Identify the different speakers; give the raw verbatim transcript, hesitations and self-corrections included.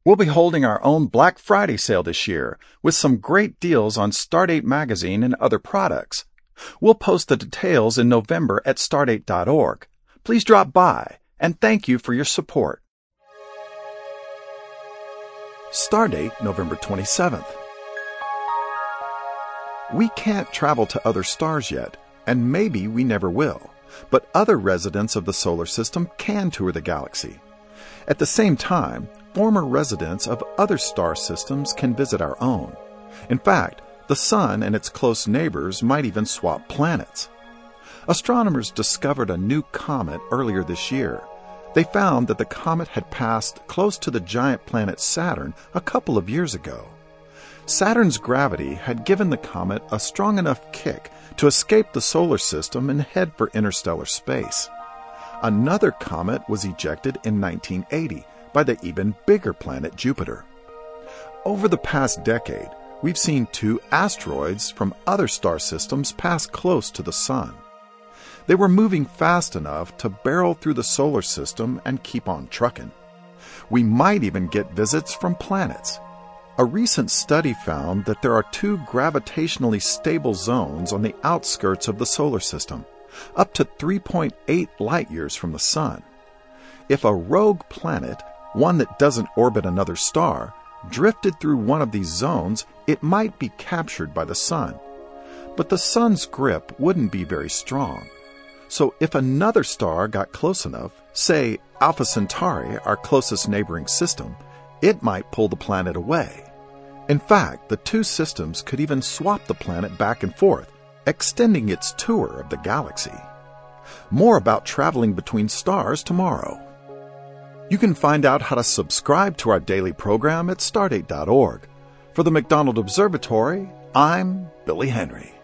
Speaker 1: We'll be holding our own Black Friday sale this year with some great deals on Stardate magazine and other products. We'll post the details in November at stardate dot org. Please drop by, and thank you for your support. Stardate, November twenty-seventh. We can't travel to other stars yet, and maybe we never will, but other residents of the solar system can tour the galaxy. At the same time, former residents of other star systems can visit our own. In fact, the Sun and its close neighbors might even swap planets. Astronomers discovered a new comet earlier this year. They found that the comet had passed close to the giant planet Saturn a couple of years ago. Saturn's gravity had given the comet a strong enough kick to escape the solar system and head for interstellar space. Another comet was ejected in nineteen eighty by the even bigger planet Jupiter. Over the past decade, we've seen two asteroids from other star systems pass close to the Sun. They were moving fast enough to barrel through the solar system and keep on trucking. We might even get visits from planets. A recent study found that there are two gravitationally stable zones on the outskirts of the solar system, up to three point eight light years from the Sun. If a rogue planet, one that doesn't orbit another star, drifted through one of these zones, it might be captured by the Sun. But the Sun's grip wouldn't be very strong. So if another star got close enough, say Alpha Centauri, our closest neighboring system, it might pull the planet away. In fact, the two systems could even swap the planet back and forth, extending its tour of the galaxy. More about traveling between stars tomorrow. You can find out how to subscribe to our daily program at stardate dot org. For the McDonald Observatory, I'm Billy Henry.